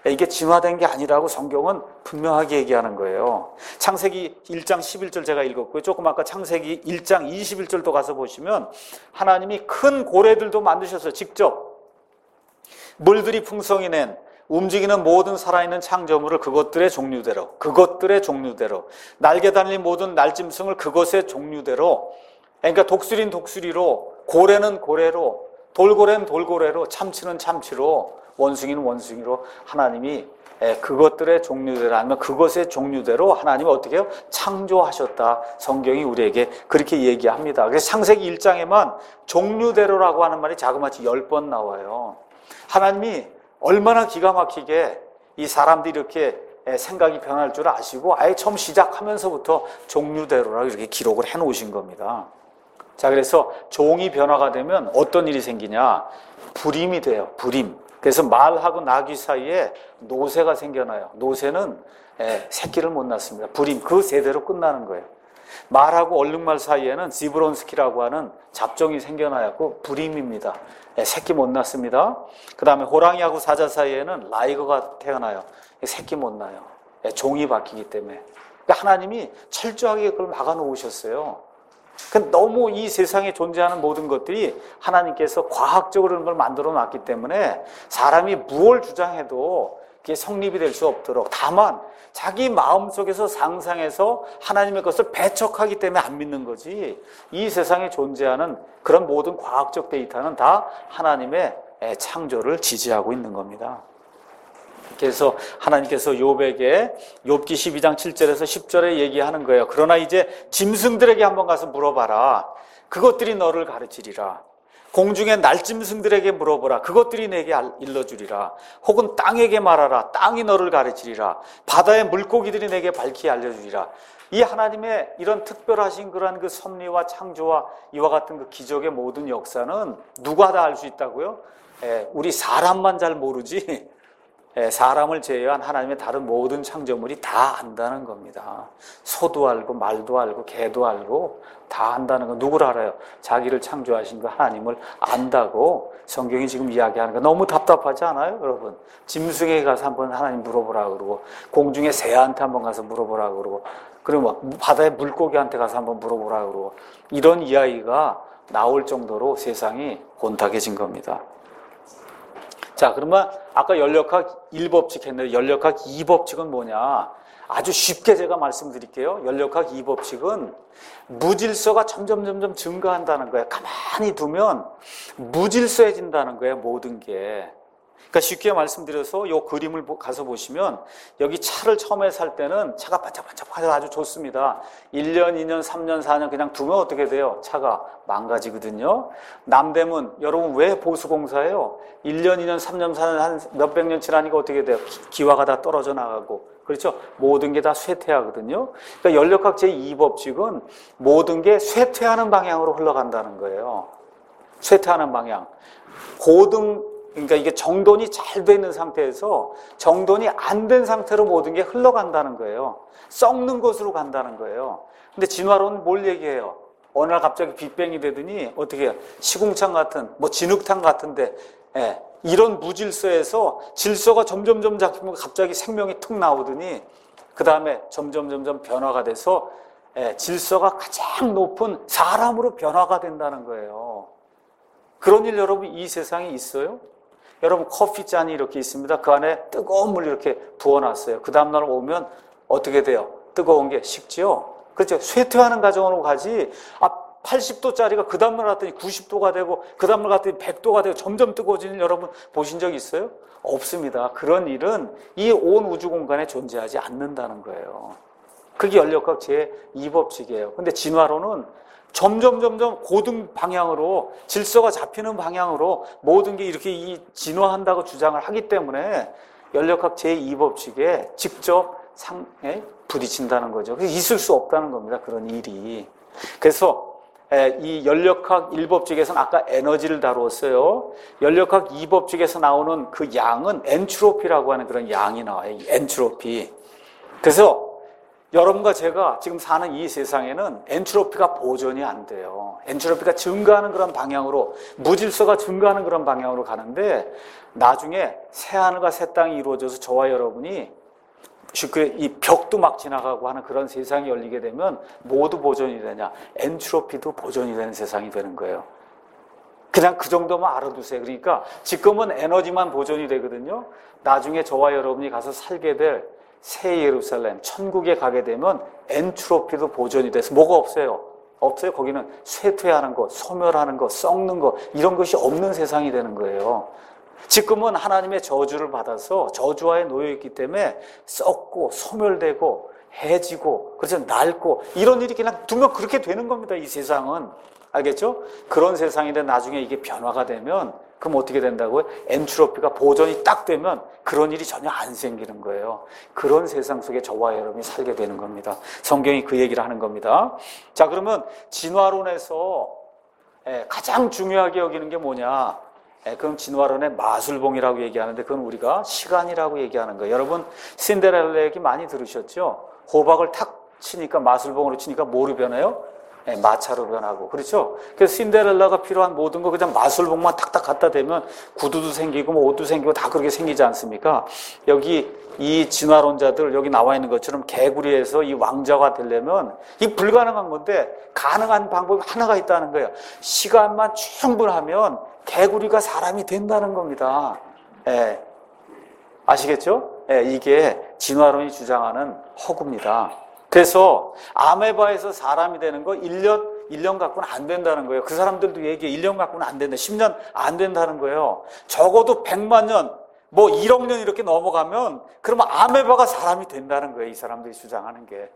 이게 진화된 게 아니라고 성경은 분명하게 얘기하는 거예요. 창세기 1장 11절 제가 읽었고요. 조금 아까 창세기 1장 21절도 가서 보시면 하나님이 큰 고래들도 만드셨어요. 직접. 물들이 풍성히 낸 움직이는 모든 살아있는 창조물을 그것들의 종류대로 날개 달린 모든 날짐승을 그것의 종류대로, 그러니까 독수리는 독수리로, 고래는 고래로, 돌고래는 돌고래로, 참치는 참치로, 원숭이는 원숭이로 하나님이 그것들의 종류대로, 아니면 그것의 종류대로 하나님이 어떻게 해요? 창조하셨다. 성경이 우리에게 그렇게 얘기합니다. 그래서 창세기 1장에만 종류대로라고 하는 말이 자그마치 10번 나와요. 하나님이 얼마나 기가 막히게 이 사람들이 이렇게 생각이 변할 줄 아시고 아예 처음 시작하면서부터 종류대로라고 이렇게 기록을 해 놓으신 겁니다. 자, 그래서 종이 변화가 되면 어떤 일이 생기냐? 불임이 돼요. 불임. 그래서 말하고 나귀 사이에 노새가 생겨나요. 노새는 새끼를 못 낳습니다. 불임. 그 세대로 끝나는 거예요. 말하고 얼룩말 사이에는 지브론스키라고 하는 잡종이 생겨나요. 그 불임입니다. 새끼 못 낳습니다. 그 다음에 호랑이하고 사자 사이에는 라이거가 태어나요. 새끼 못 낳아요. 종이 바뀌기 때문에. 그러니까 하나님이 철저하게 그걸 막아 놓으셨어요. 너무 이 세상에 존재하는 모든 것들이 하나님께서 과학적으로 그런 걸 만들어 놨기 때문에 사람이 무엇을 주장해도 그게 성립이 될 수 없도록, 다만 자기 마음속에서 상상해서 하나님의 것을 배척하기 때문에 안 믿는 거지, 이 세상에 존재하는 그런 모든 과학적 데이터는 다 하나님의 창조를 지지하고 있는 겁니다. 그래서 하나님께서 욥에게 욥기 12장 7절에서 10절에 얘기하는 거예요. 그러나 이제 짐승들에게 한번 가서 물어봐라. 그것들이 너를 가르치리라. 공중의 날짐승들에게 물어보라. 그것들이 내게 일러주리라. 혹은 땅에게 말하라. 땅이 너를 가르치리라. 바다의 물고기들이 내게 밝히 알려주리라. 이 하나님의 이런 특별하신 그러한 그 섭리와 창조와 이와 같은 그 기적의 모든 역사는 누가 다 알 수 있다고요? 우리 사람만 잘 모르지 사람을 제외한 하나님의 다른 모든 창조물이 다 안다는 겁니다. 소도 알고 말도 알고 개도 알고 다 안다는 거. 누구를 알아요? 자기를 창조하신 그 하나님을 안다고 성경이 지금 이야기하는 거. 너무 답답하지 않아요, 여러분? 짐승에게 가서 한번 하나님 물어보라 그러고, 공중의 새한테 한번 가서 물어보라 그러고, 그리고 바다의 물고기한테 가서 한번 물어보라 그러고, 이런 이야기가 나올 정도로 세상이 혼탁해진 겁니다. 자, 그러면 아까 연력학 1법칙 했는데 연력학 2법칙은 뭐냐? 아주 쉽게 제가 말씀드릴게요. 연력학 2법칙은 무질서가 점점 증가한다는 거예요. 가만히 두면 무질서해진다는 거예요, 모든 게. 그러니까 쉽게 말씀드려서 이 그림을 가서 보시면 여기 차를 처음에 살 때는 차가 반짝반짝반짝 아주 좋습니다. 1년, 2년, 3년, 4년 그냥 두면 어떻게 돼요? 차가 망가지거든요. 남대문, 여러분 왜 보수공사예요? 1년, 2년, 3년, 4년, 한 몇백 년 지나니까 어떻게 돼요? 기와가 다 떨어져 나가고. 그렇죠? 모든 게 다 쇠퇴하거든요. 그러니까 연력학 제2법칙은 모든 게 쇠퇴하는 방향으로 흘러간다는 거예요. 쇠퇴하는 방향. 그러니까 이게 정돈이 잘 돼 있는 상태에서 정돈이 안 된 상태로 모든 게 흘러간다는 거예요. 썩는 것으로 간다는 거예요. 근데 진화론은 뭘 얘기해요? 어느 날 갑자기 빅뱅이 되더니 어떻게 해요? 시궁창 같은, 진흙탕 같은데, 이런 무질서에서 질서가 점점 잡히면 갑자기 생명이 툭 나오더니 그 다음에 점점 변화가 돼서 질서가 가장 높은 사람으로 변화가 된다는 거예요. 그런 일 여러분 이 세상에 있어요? 여러분 커피잔이 이렇게 있습니다. 그 안에 뜨거운 물 이렇게 부어놨어요. 그 다음날 오면 어떻게 돼요? 뜨거운 게 식지요? 그렇죠? 쇠퇴하는 과정으로 가지 80도짜리가 그 다음날 갔더니 90도가 되고 그 다음날 갔더니 100도가 되고 점점 뜨거워지는 일 여러분 보신 적 있어요? 없습니다. 그런 일은 이 온 우주 공간에 존재하지 않는다는 거예요. 그게 연력학 제2법칙이에요. 근데 진화론은 점점 고등 방향으로 질서가 잡히는 방향으로 모든 게 이렇게 진화한다고 주장을 하기 때문에 연력학 제2법칙에 직접 부딪힌다는 거죠. 그래서 있을 수 없다는 겁니다. 그런 일이. 그래서 이 연력학 1법칙에서는 아까 에너지를 다루었어요. 연력학 2법칙에서 나오는 그 양은 엔트로피라고 하는 그런 양이 나와요. 엔트로피. 그래서 여러분과 제가 지금 사는 이 세상에는 엔트로피가 보존이 안 돼요. 엔트로피가 증가하는 그런 방향으로, 무질서가 증가하는 그런 방향으로 가는데, 나중에 새하늘과 새 땅이 이루어져서 저와 여러분이 이 벽도 막 지나가고 하는 그런 세상이 열리게 되면 모두 보존이 되냐? 엔트로피도 보존이 되는 세상이 되는 거예요. 그냥 그 정도만 알아두세요. 그러니까 지금은 에너지만 보존이 되거든요. 나중에 저와 여러분이 가서 살게 될 새 예루살렘, 천국에 가게 되면 엔트로피도 보존이 돼서 뭐가 없어요? 없어요. 거기는 쇠퇴하는 것, 소멸하는 것, 썩는 것, 이런 것이 없는 세상이 되는 거예요. 지금은 하나님의 저주를 받아서 저주하에 놓여있기 때문에 썩고 소멸되고 해지고 그래서 낡고 이런 일이 그냥 두면 그렇게 되는 겁니다. 이 세상은. 알겠죠? 그런 세상인데 나중에 이게 변화가 되면 그럼 어떻게 된다고요? 엔트로피가 보존이 딱 되면 그런 일이 전혀 안 생기는 거예요. 그런 세상 속에 저와 여러분이 살게 되는 겁니다. 성경이 그 얘기를 하는 겁니다. 자, 그러면 진화론에서 가장 중요하게 여기는 게 뭐냐? 그럼 진화론의 마술봉이라고 얘기하는데 그건 우리가 시간이라고 얘기하는 거예요. 여러분 신데렐라 얘기 많이 들으셨죠? 호박을 탁 치니까 마술봉으로 치니까 뭐로 변해요? 마차로 변하고. 그렇죠? 그래서 신데렐라가 필요한 모든 거 그냥 마술봉만 탁탁 갖다 대면 구두도 생기고 뭐 옷도 생기고 다 그렇게 생기지 않습니까? 여기 이 진화론자들 여기 나와 있는 것처럼 개구리에서 이 왕자가 되려면 이 불가능한 건데 가능한 방법이 하나가 있다는 거예요. 시간만 충분하면 개구리가 사람이 된다는 겁니다. 아시겠죠? 이게 진화론이 주장하는 허구입니다. 그래서 아메바에서 사람이 되는 거 1년 갖고는 안 된다는 거예요. 그 사람들도 얘기해. 1년 갖고는 안 된다. 10년 안 된다는 거예요. 적어도 100만 년, 뭐 1억 년 이렇게 넘어가면 그러면 아메바가 사람이 된다는 거예요. 이 사람들이 주장하는 게.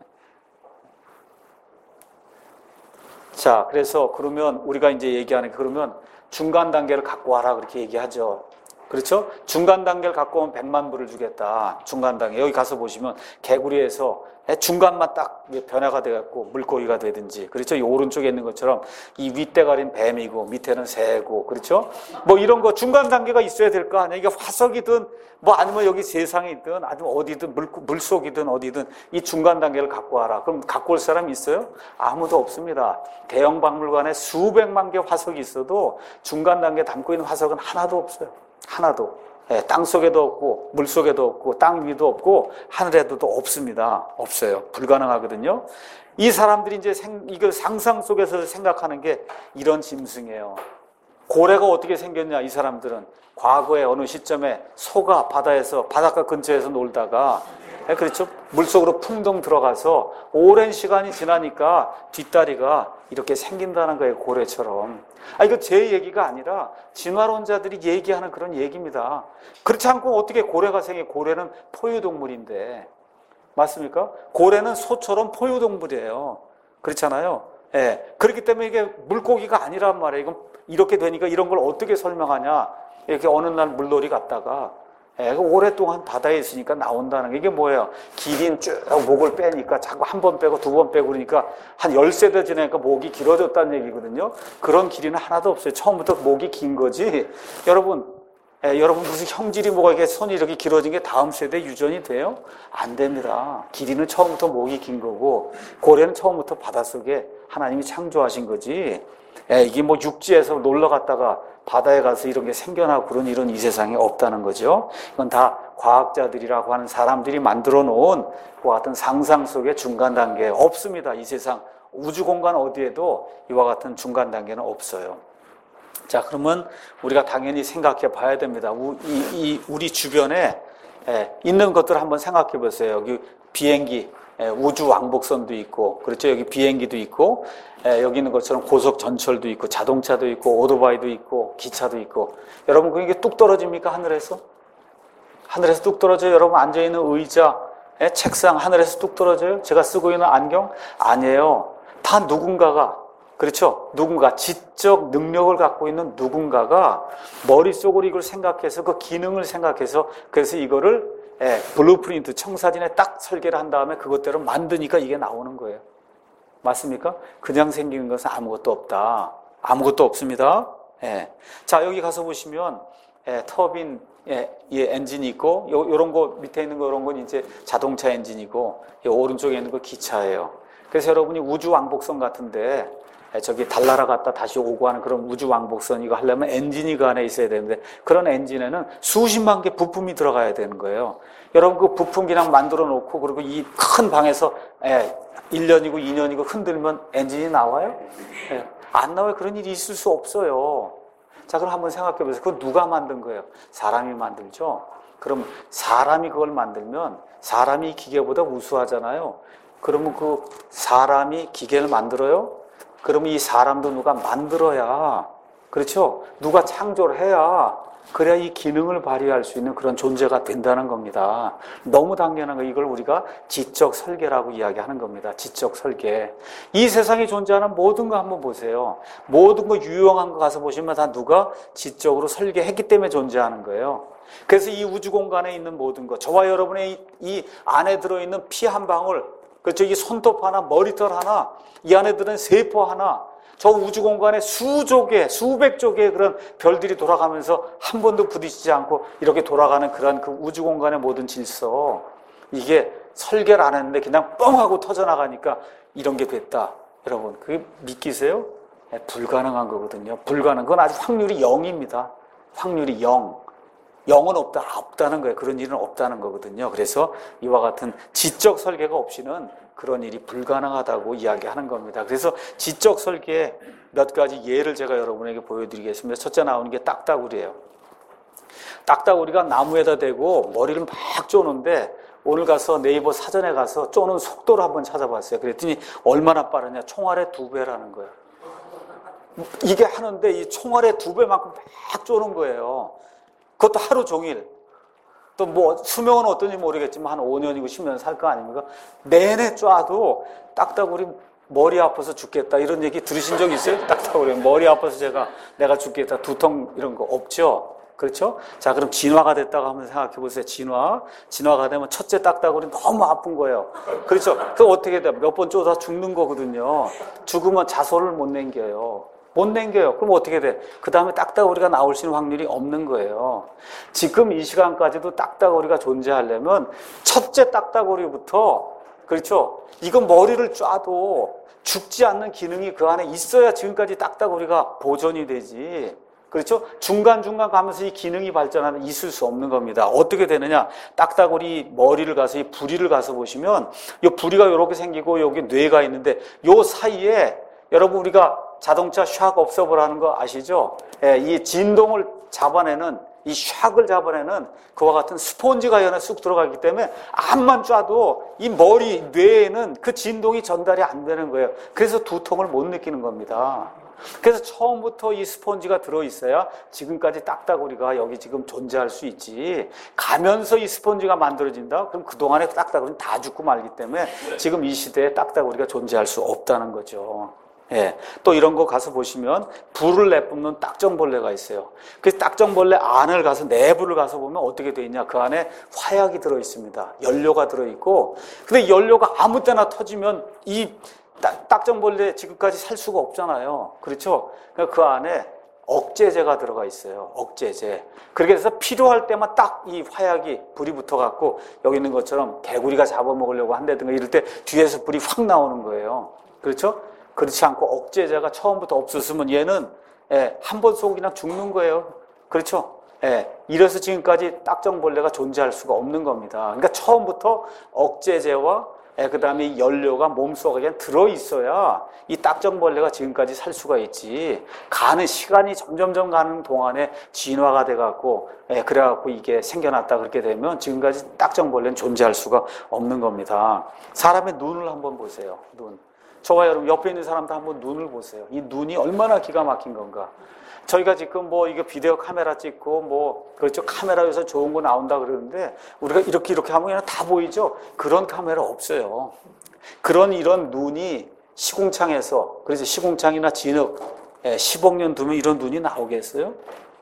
자, 그래서 그러면 우리가 이제 얘기하는 그러면 중간 단계를 갖고 와라 그렇게 얘기하죠. 그렇죠? 중간 단계를 갖고 오면 100만 불을 주겠다. 중간 단계. 여기 가서 보시면 개구리에서 중간만 딱 변화가 돼갖고 물고기가 되든지. 그렇죠? 이 오른쪽에 있는 것처럼 이 윗대가리는 뱀이고 밑에는 새고. 그렇죠? 뭐 이런 거 중간 단계가 있어야 될 거 아니에요. 이게 화석이든 뭐 아니면 여기 세상에 있든 아니면 어디든 물속이든 어디든 이 중간 단계를 갖고 와라. 그럼 갖고 올 사람이 있어요? 아무도 없습니다. 대형 박물관에 수백만 개 화석이 있어도 중간 단계 담고 있는 화석은 하나도 없어요. 하나도. 땅속에도 없고 물속에도 없고 땅 위도 없고 하늘에도 없습니다. 없어요. 불가능하거든요. 이 사람들이 이제 이걸 상상 속에서 생각하는 게 이런 짐승이에요. 고래가 어떻게 생겼냐? 이 사람들은 과거에 어느 시점에 소가 바닷가 근처에서 놀다가 그렇죠? 물속으로 풍덩 들어가서 오랜 시간이 지나니까 뒷다리가 이렇게 생긴다는 거예요. 고래처럼. 이거 제 얘기가 아니라 진화론자들이 얘기하는 그런 얘기입니다. 그렇지 않고 어떻게 고래가 생겨? 고래는 포유동물인데. 맞습니까? 고래는 소처럼 포유동물이에요. 그렇잖아요. 그렇기 때문에 이게 물고기가 아니란 말이에요. 이건 이렇게 되니까 이런 걸 어떻게 설명하냐? 이렇게 어느 날 물놀이 갔다가 오랫동안 바다에 있으니까 나온다는 게 이게 뭐예요? 기린 쭉 목을 빼니까 자꾸 한 번 빼고 두 번 빼고 그러니까 한 10세대 지나니까 목이 길어졌다는 얘기거든요. 그런 기린은 하나도 없어요. 처음부터 목이 긴 거지. 여러분 무슨 형질이 뭐가 이게 손이 이렇게 길어진 게 다음 세대 유전이 돼요? 안 됩니다. 기린은 처음부터 목이 긴 거고 고래는 처음부터 바닷속에 하나님이 창조하신 거지. 이게 뭐 육지에서 놀러 갔다가 바다에 가서 이런 게 생겨나고 그런 일은 이 세상에 없다는 거죠. 이건 다 과학자들이라고 하는 사람들이 만들어 놓은 그와 같은 상상 속의 중간 단계 없습니다. 이 세상 우주 공간 어디에도 이와 같은 중간 단계는 없어요. 자, 그러면 우리가 당연히 생각해 봐야 됩니다. 우리 주변에 있는 것들을 한번 생각해 보세요. 여기 비행기, 우주 왕복선도 있고, 그렇죠? 여기 비행기도 있고, 여기 있는 것처럼 고속 전철도 있고, 자동차도 있고, 오토바이도 있고, 기차도 있고. 여러분, 그게 뚝 떨어집니까? 하늘에서? 하늘에서 뚝 떨어져요? 여러분 앉아있는 의자, 책상 하늘에서 뚝 떨어져요? 제가 쓰고 있는 안경? 아니에요. 다 누군가가, 그렇죠? 누군가, 지적 능력을 갖고 있는 누군가가 머릿속으로 이걸 생각해서 그 기능을 생각해서 그래서 이거를 블루프린트, 청사진에 딱 설계를 한 다음에 그것대로 만드니까 이게 나오는 거예요. 맞습니까? 그냥 생기는 것은 아무것도 없다. 아무것도 없습니다. 자, 여기 가서 보시면 터빈 이 엔진이 있고, 요런 거 밑에 있는 거 요런 건 이제 자동차 엔진이고, 이 오른쪽에 있는 거 기차예요. 그래서 여러분이 우주 왕복선 같은데 저기 달나라 갔다 다시 오고 하는 그런 우주 왕복선 이거 하려면 엔진이 그 안에 있어야 되는데, 그런 엔진에는 수십만 개 부품이 들어가야 되는 거예요. 여러분 그 부품 그냥 만들어 놓고 그리고 이 큰 방에서 1년이고 2년이고 흔들면 엔진이 나와요? 안 나와요. 그런 일이 있을 수 없어요. 자, 그럼 한번 생각해 보세요. 그거 누가 만든 거예요? 사람이 만들죠. 그럼 사람이 그걸 만들면 사람이 기계보다 우수하잖아요. 그러면 그 사람이 기계를 만들어요? 그러면 이 사람도 누가 만들어야, 그렇죠? 누가 창조를 해야, 그래야 이 기능을 발휘할 수 있는 그런 존재가 된다는 겁니다. 너무 당연한 거, 이걸 우리가 지적 설계라고 이야기하는 겁니다. 지적 설계. 이 세상에 존재하는 모든 거 한번 보세요. 모든 거 유용한 거 가서 보시면 다 누가 지적으로 설계했기 때문에 존재하는 거예요. 그래서 이 우주 공간에 있는 모든 거, 저와 여러분의 이 안에 들어있는 피 한 방울, 그렇죠? 이 손톱 하나, 머리털 하나, 이 안에 들은 세포 하나, 저 우주 공간에 수조 개, 수백 조 개의 그런 별들이 돌아가면서 한 번도 부딪히지 않고 이렇게 돌아가는 그런 그 우주 공간의 모든 질서, 이게 설계를 안 했는데 그냥 뻥 하고 터져나가니까 이런 게 됐다. 여러분, 그게 믿기세요? 불가능한 거거든요. 불가능한 건 아직 확률이 0입니다. 확률이 0. 0은 없다는 거예요. 그런 일은 없다는 거거든요. 그래서 이와 같은 지적 설계가 없이는 그런 일이 불가능하다고 이야기하는 겁니다. 그래서 지적 설계의 몇 가지 예를 제가 여러분에게 보여드리겠습니다. 첫째 나오는 게 딱따구리예요. 딱따구리가 나무에다 대고 머리를 막 쪼는데, 오늘 가서 네이버 사전에 가서 쪼는 속도를 한번 찾아봤어요. 그랬더니 얼마나 빠르냐? 총알의 2배라는 거예요. 이게 하는데 이 총알의 2배만큼 막 쪼는 거예요. 그것도 하루 종일. 또 뭐 수명은 어떤지 모르겠지만 한 5년이고 10년 살 거 아닙니까? 내내 쏴도 딱따구리 머리 아파서 죽겠다 이런 얘기 들으신 적 있어요? 딱따구리 머리 아파서 내가 죽겠다, 두통 이런 거 없죠? 그렇죠? 자, 그럼 진화가 됐다고 한번 생각해 보세요. 진화가 되면 첫째 딱따구리 너무 아픈 거예요. 그렇죠? 그럼 어떻게 돼요? 몇 번 쪼다 죽는 거거든요. 죽으면 자손을 못 남겨요. 그럼 어떻게 돼? 그 다음에 딱따구리가 나올 수 있는 확률이 없는 거예요. 지금 이 시간까지도 딱따구리가 존재하려면 첫째 딱따구리부터, 그렇죠? 이건 머리를 쏴도 죽지 않는 기능이 그 안에 있어야 지금까지 딱따구리가 보존이 되지. 그렇죠? 중간중간 가면서 이 기능이 발전하면 있을 수 없는 겁니다. 어떻게 되느냐? 딱따구리 머리를 가서 이 부리를 가서 보시면 이 부리가 이렇게 생기고 여기 뇌가 있는데 요 사이에 여러분 우리가 자동차 샥 업서버라는 거 아시죠? 이 진동을 잡아내는, 이 샥을 잡아내는 그와 같은 스폰지가 이 안에 쑥 들어가기 때문에 암만 쏴도 이 머리, 뇌에는 그 진동이 전달이 안 되는 거예요. 그래서 두통을 못 느끼는 겁니다. 그래서 처음부터 이 스폰지가 들어있어야 지금까지 딱따구리가 여기 지금 존재할 수 있지. 가면서 이 스폰지가 만들어진다? 그럼 그동안에 딱따구리는 다 죽고 말기 때문에 지금 이 시대에 딱따구리가 존재할 수 없다는 거죠. 또 이런 거 가서 보시면 불을 내뿜는 딱정벌레가 있어요. 그 딱정벌레 안을 가서 내부를 가서 보면 어떻게 돼 있냐? 그 안에 화약이 들어 있습니다. 연료가 들어 있고, 근데 연료가 아무 때나 터지면 이 딱정벌레 지금까지 살 수가 없잖아요. 그렇죠? 그러니까 그 안에 억제제가 들어가 있어요. 억제제. 그렇게 해서 필요할 때만 딱 이 화약이 불이 붙어갖고 여기 있는 것처럼 개구리가 잡아먹으려고 한다든가 이럴 때 뒤에서 불이 확 나오는 거예요. 그렇죠? 그렇지 않고 억제제가 처음부터 없었으면 얘는 한 번 쏘고 그냥 죽는 거예요. 그렇죠? 이래서 지금까지 딱정벌레가 존재할 수가 없는 겁니다. 그러니까 처음부터 억제제와 그 다음에 이 연료가 몸속에 그냥 들어있어야 이 딱정벌레가 지금까지 살 수가 있지. 가는 시간이 점점점 가는 동안에 진화가 돼갖고 그래갖고 이게 생겨났다 그렇게 되면 지금까지 딱정벌레는 존재할 수가 없는 겁니다. 사람의 눈을 한번 보세요. 눈. 저와 여러분 옆에 있는 사람도 한번 눈을 보세요. 이 눈이 얼마나 기가 막힌 건가. 저희가 지금 뭐 이거 비디오 카메라 찍고 뭐 그렇죠, 카메라에서 좋은 거 나온다 그러는데 우리가 이렇게 하면 그냥 다 보이죠. 그런 카메라 없어요. 이런 눈이 시궁창에서, 그래서 시궁창이나 진흙 10억 년 두면 이런 눈이 나오겠어요?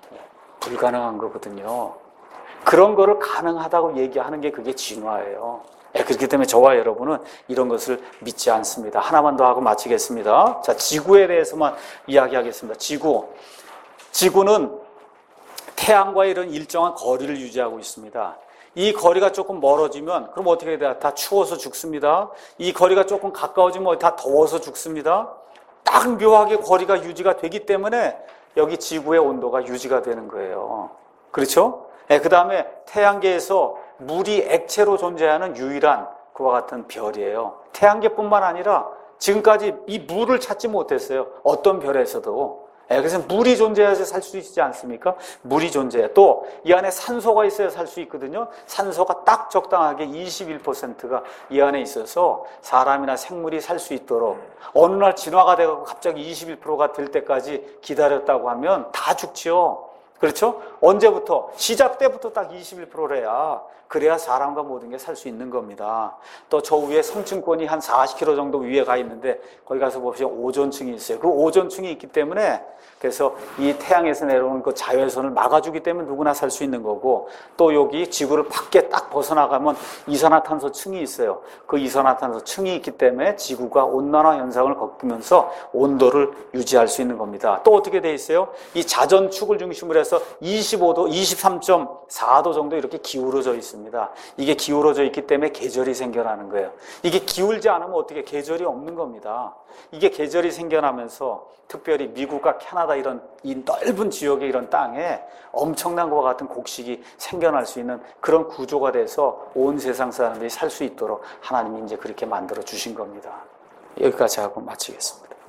불가능한 거거든요. 그런 거를 가능하다고 얘기하는 게 그게 진화예요. 그렇기 때문에 저와 여러분은 이런 것을 믿지 않습니다. 하나만 더 하고 마치겠습니다. 자, 지구에 대해서만 이야기하겠습니다. 지구는 태양과 이런 일정한 거리를 유지하고 있습니다. 이 거리가 조금 멀어지면 그럼 어떻게 돼요? 다 추워서 죽습니다. 이 거리가 조금 가까워지면 다 더워서 죽습니다. 딱 묘하게 거리가 유지가 되기 때문에 여기 지구의 온도가 유지가 되는 거예요. 그렇죠? 네, 그 다음에 태양계에서 물이 액체로 존재하는 유일한 그와 같은 별이에요. 태양계뿐만 아니라 지금까지 이 물을 찾지 못했어요. 어떤 별에서도. 그래서 물이 존재해야지 살 수 있지 않습니까? 물이 존재해. 또 이 안에 산소가 있어야 살 수 있거든요. 산소가 딱 적당하게 21%가 이 안에 있어서 사람이나 생물이 살 수 있도록 어느 날 진화가 돼가지고 갑자기 21%가 될 때까지 기다렸다고 하면 다 죽지요. 그렇죠? 언제부터? 시작 때부터 딱 21%래야. 그래야 사람과 모든 게 살 수 있는 겁니다. 또 저 위에 성층권이 한 40km 정도 위에 가 있는데 거기 가서 보시면 오존층이 있어요. 그 오존층이 있기 때문에 그래서 이 태양에서 내려오는 그 자외선을 막아주기 때문에 누구나 살 수 있는 거고 또 여기 지구를 밖에 딱 벗어나가면 이산화탄소 층이 있어요. 그 이산화탄소 층이 있기 때문에 지구가 온난화 현상을 겪으면서 온도를 유지할 수 있는 겁니다. 또 어떻게 돼 있어요? 이 자전축을 중심으로 해서 25도, 23.4도 정도 이렇게 기울어져 있습니다. 이게 기울어져 있기 때문에 계절이 생겨나는 거예요. 이게 기울지 않으면 어떻게 계절이 없는 겁니다. 이게 계절이 생겨나면서 특별히 미국과 캐나다 이런 이 넓은 지역의 이런 땅에 엄청난 것과 같은 곡식이 생겨날 수 있는 그런 구조가 돼서 온 세상 사람들이 살 수 있도록 하나님이 이제 그렇게 만들어 주신 겁니다. 여기까지 하고 마치겠습니다.